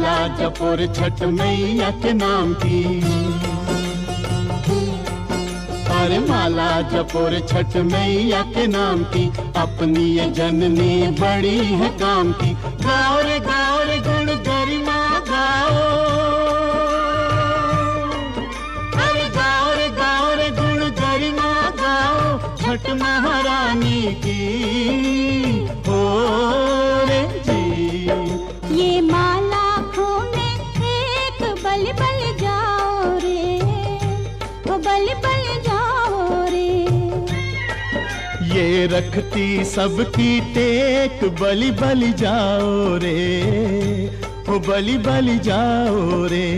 माला जपोर छठ मैया के नाम की। अरे माला जपोर छठ मैया के नाम की, अपनी ये जननी बड़ी है काम की। गाओ रे गुण गरिमा गाओ, अरे गाओ रे गुण गरिमा गाओ, छठ महारानी की हो रे जी। ये माला खोने एक बल बल जाओ रे, ओ बल बल जाओ रे। ये रखती सबकी टेक, बलि बलि जाओ रे, ओ बलि बलि जाओ रे।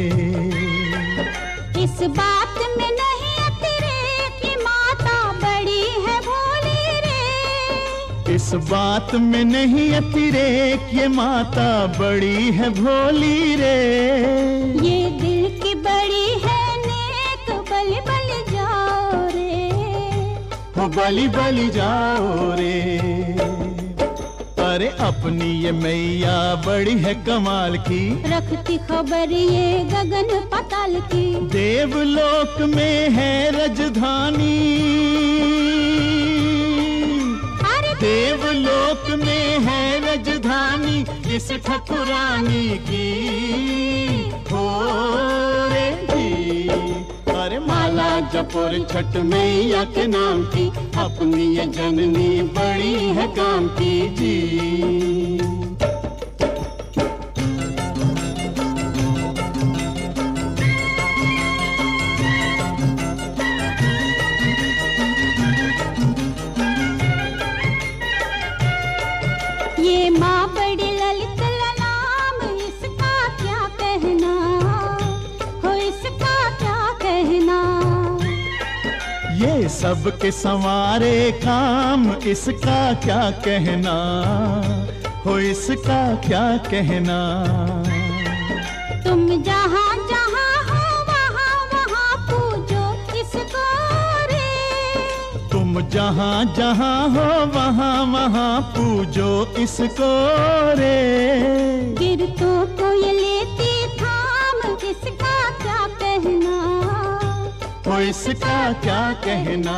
इस बात में नहीं अतिरेक, ये माता बड़ी है भोली रे। इस बात में नहीं अतिरेक, ये माता बड़ी है भोली रे। ये दिल की बड़ी है नेक, बल बल जाओ रे, ओ बलि बलि जाओ रे। अरे अपनी ये मैया बड़ी है कमाल की, रखती खबर ये गगन पाताल की। देवलोक में है राजधानी, देवलोक में है राजधानी इस ठकुरानी की हो रे जी। अरे माला जपोर छठ मैया के नाम की, अपनी ये जननी बड़ी है काम की जी। ये माँ बड़ी ललित नाम, इसका क्या कहना हो, इसका क्या कहना। ये सबके संवारे काम, इसका क्या कहना हो, इसका क्या कहना। तुम जहाँ जहाँ हो वहाँ वहाँ पूजो इसको रे। तुम जहाँ जहाँ हो वहाँ वहाँ पूजो इसको रे। गिरतों को ये लेती थाम, इसका क्या कहना हो, इसका क्या कहना।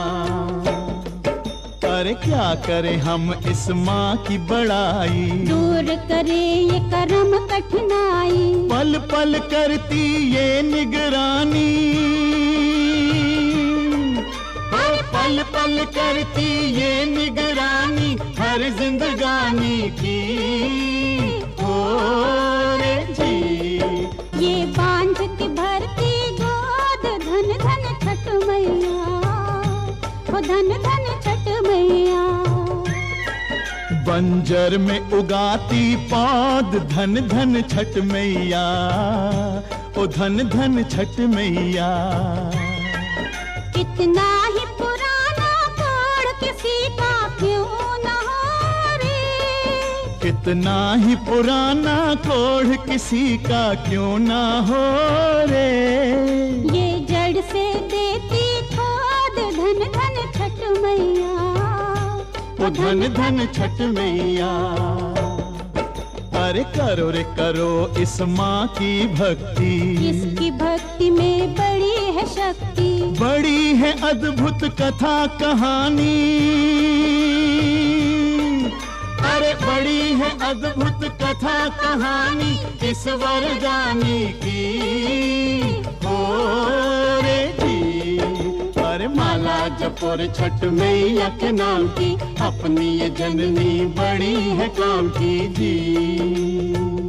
अरे क्या करें हम इस माँ की बड़ाई, दूर करे ये कर्म कठिनाई। पल पल करती ये निगरानी, पल पल करती ये निगरानी हर जिंदगानी की हो रे जी। ये बांझ की भरती गोद, धन धन छठ मैया, ओ धन धन छठ मैया। बंजर में उगाती पौध, धन धन छठ मैया, ओ धन धन छठ मैया। कितना ही पुराना कोड किसी का क्यों न हो रे। कितना ही पुराना कोढ़ किसी का क्यों ना हो रे। ये जड़ से देती खोद, धन धन छठ मैया, ओ धन धन छठ मैया। अरे करो रे करो इस माँ की भक्ति, इसकी भक्ति में बड़ी है शक्ति। बड़ी है अद्भुत कथा कहानी, अरे बड़ी है अद्भुत कथा कहानी इस वरदानी की हो रे जी। अरे माला जपोर छठ मैया के नाम की, अपनी ये जननी बड़ी है काम की जी।